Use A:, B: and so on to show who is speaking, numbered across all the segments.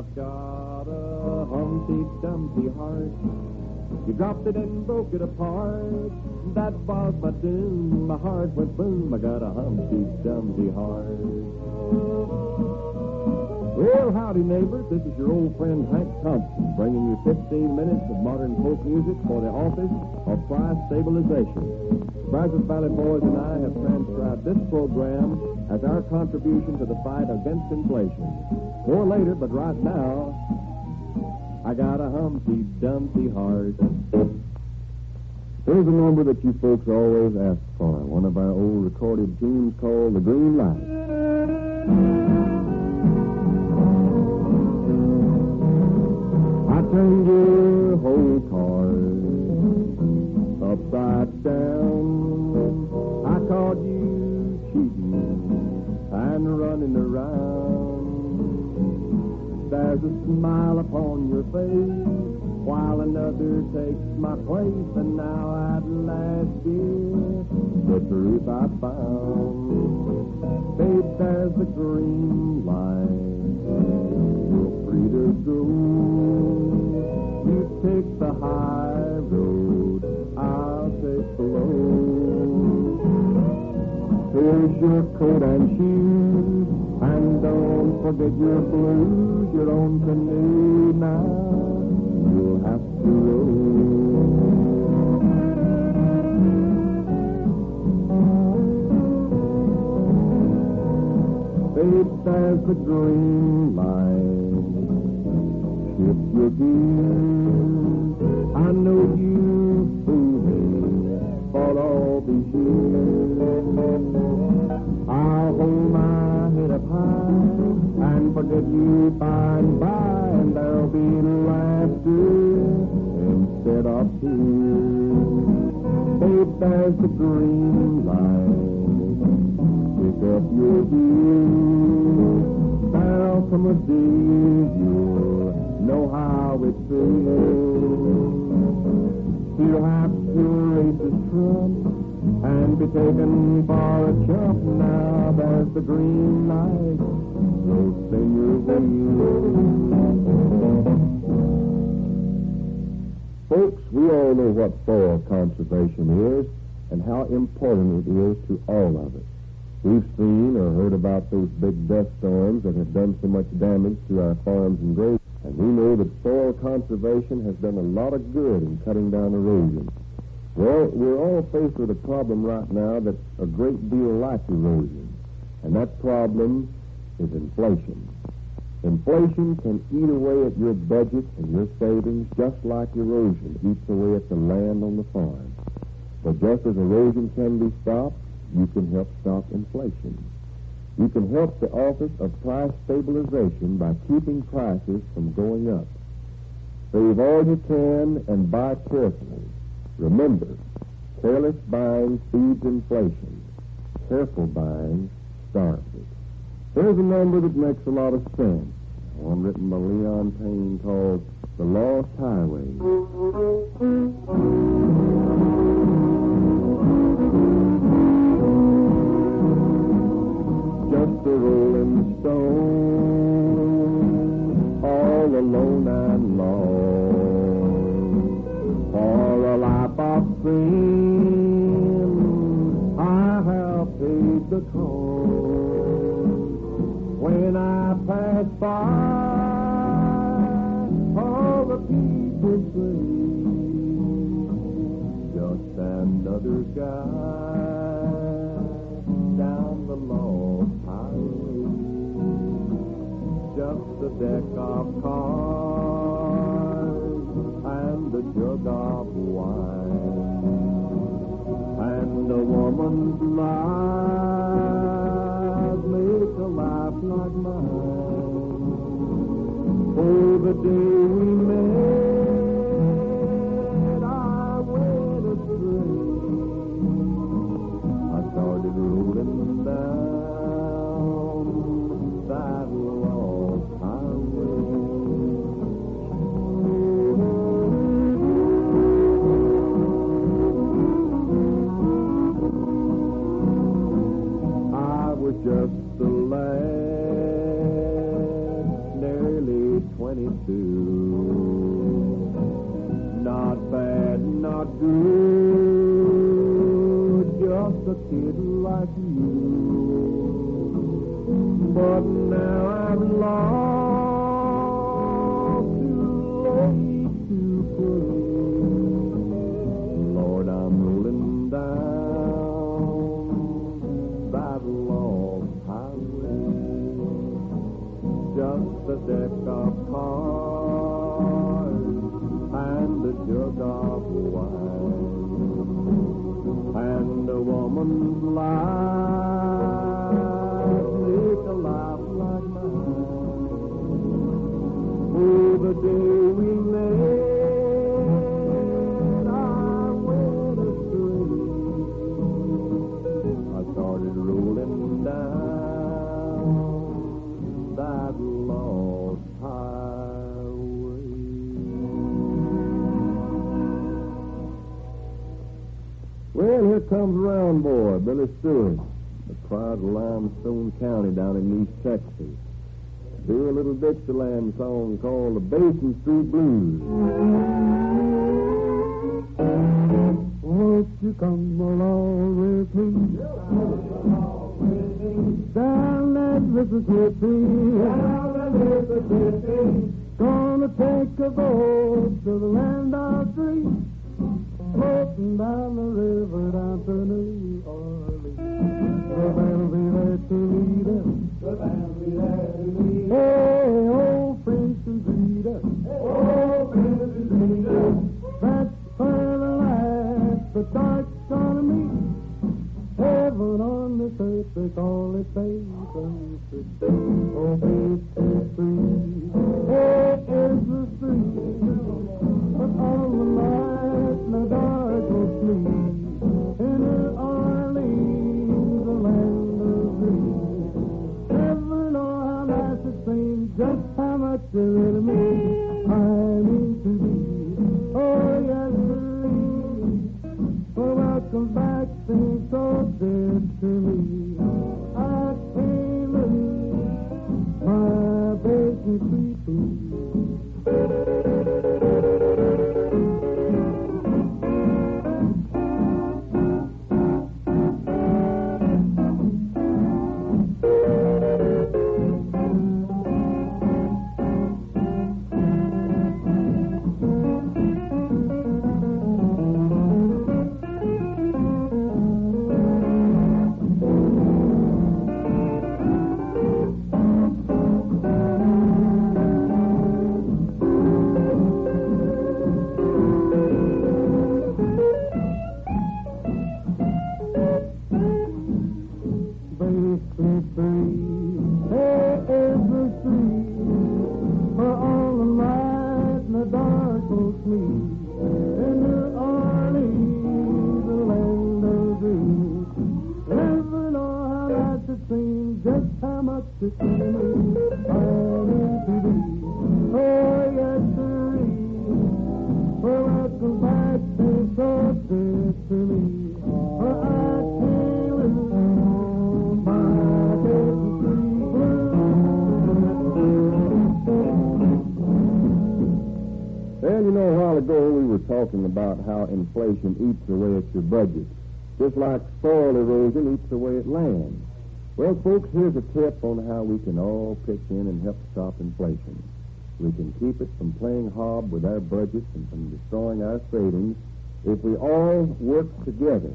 A: I've got a Humpty Dumpty heart. You dropped it and broke it apart. That was my doom. My heart went boom. I got a Humpty Dumpty heart. Well, howdy, neighbors. This is your old friend Hank Thompson, bringing you 15 minutes of modern folk music for the Office of Price Stabilization. The Brazos Valley Boys and I have transcribed this program as our contribution to the fight against inflation. More later, but right now, I got a Humpty Dumpty heart.
B: Here's a number that you folks always ask for, one of our old recorded tunes called The Green Light. I turned your whole car upside down. I caught you cheating and running around. There's a smile upon your face while another takes my place, and now at last, dear, the truth I found. Babe, there's the green light. You're free to go. You take the high road, I'll take the low. Here's your coat and shoes, and don't forget your blues. Your own canoe now you'll have to row. Babe, there's the green light. Shift your gears. I know you fooled me for all these years. I'll hold my head up high and forget you by and by, and there'll be laughter instead of tears. Babe, there's the green light. Pick up your gears. There'll come a day you'll know how it feels. You'll have to race the trump and be taken for a jump. Now there's the green light, so spin your wheels. Folks, we all know what soil conservation is and how important it is to all of us. We've seen or heard about those big dust storms that have done so much damage to our farms and grazing, and we know that soil conservation has done a lot of good in cutting down erosion. Well, we're all faced with a problem right now that's a great deal like erosion, and that problem is inflation. Inflation can eat away at your budget and your savings just like erosion eats away at the land on the farm. But just as erosion can be stopped, you can help stop inflation. You can help the Office of Price Stabilization by keeping prices from going up. Save all you can and buy carefully. Remember, careless buying feeds inflation. Careful buying starves it. Here's a number that makes a lot of sense. One written by Leon Payne called The Lost Highway. Just a rolling stone, all alone and lost. For a life of sin, I have paid the cost. When I pass by, all the people say, just another guy down the lost highway. Just a deck of cards and a jug of wine, and a woman's lies make a life like mine. Oh, the day we met, I went astray. I started rolling down that lost highway. I was just a lad, nearly 20
A: too. Not bad, not good, just a kid like you. But now I'm lost, too late to prove. Lord, I'm rolling down that lost highway, just a deck of cards and a jug of wine and a woman's life, make a life like mine. Oh, the day we met, I went astray. I started rolling down that lost highway. Well, here comes Round Boy, Billy Stewart, the pride of Limestone County down in East Texas. Do a little Dixieland song called the Basin Street Blues. Won't you come along with me? Down that Mississippi. Gonna take a boat to the land of dreams. Floating down the river down to New Orleans. The band'll be there to lead us. The band'll be there to lead us. Hey, old Princess Rita. Old Princess Rita. That's where the light, the dark's gonna meet. Heaven on this earth, they call it Basin Street. Oh, Basin Street. Hey, is the street. But all the light and the dark will sleep. In New Orleans, the land of dreams. Never know how nice it seems, just how much it really means. I mean to be, oh yes, sirree. Oh, welcome back, seems so dead to me. I can't lose my Basin Street blues. Talking about how inflation eats away at your budget, just like soil erosion eats away at land. Well, folks, here's a tip on how we can all pitch in and help stop inflation. We can keep it from playing hob with our budgets and from destroying our savings if we all work together.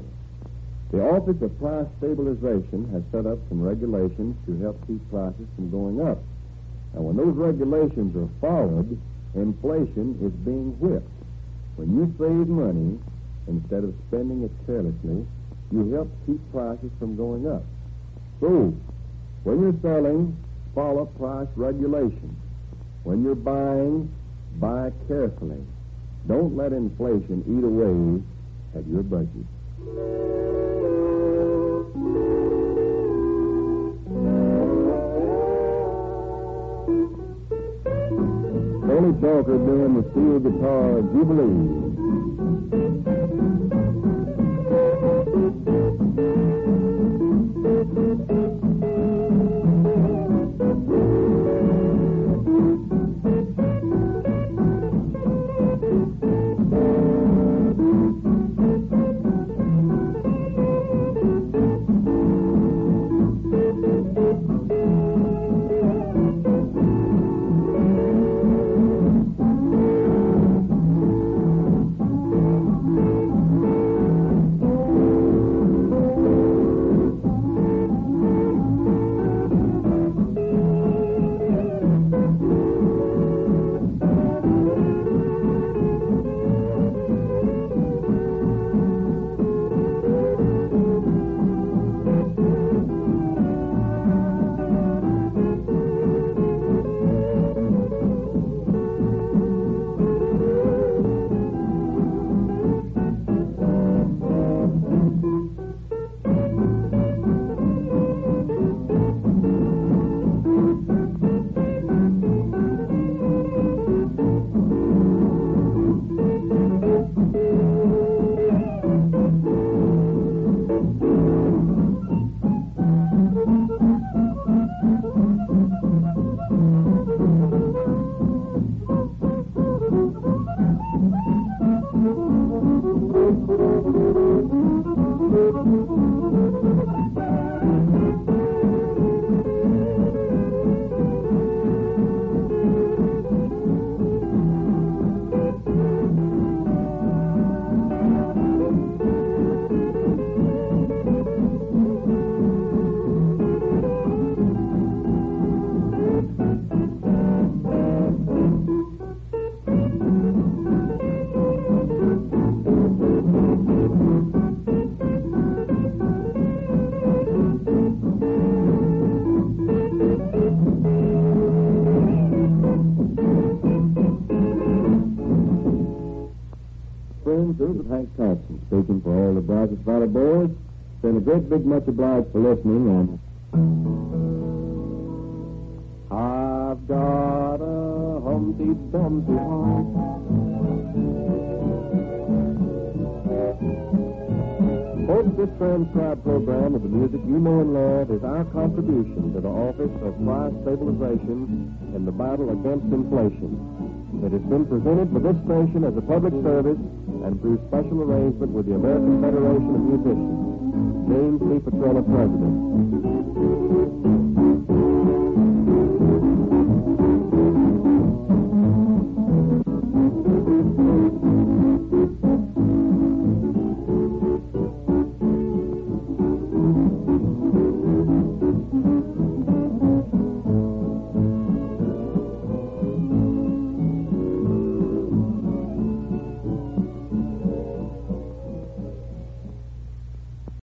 A: The Office of Price Stabilization has set up some regulations to help keep prices from going up. And when those regulations are followed, inflation is being whipped. When you save money, instead of spending it carelessly, you help keep prices from going up. So, when you're selling, follow price regulations. When you're buying, buy carefully. Don't let inflation eat away at your budget. Tony Chalker doing the steel guitar Jubilee.
B: Hank Thompson, speaking for all the Brazos Valley boys. Been a great big much obliged for listening, and I've got a Humpty Dumpty heart. Folks, this transcribed program of the music you know and love is our contribution to the Office of Price Stabilization in the battle against inflation. It has been presented by this station as a public service and through special arrangement with the American Federation of Musicians. James P. Petrola, President.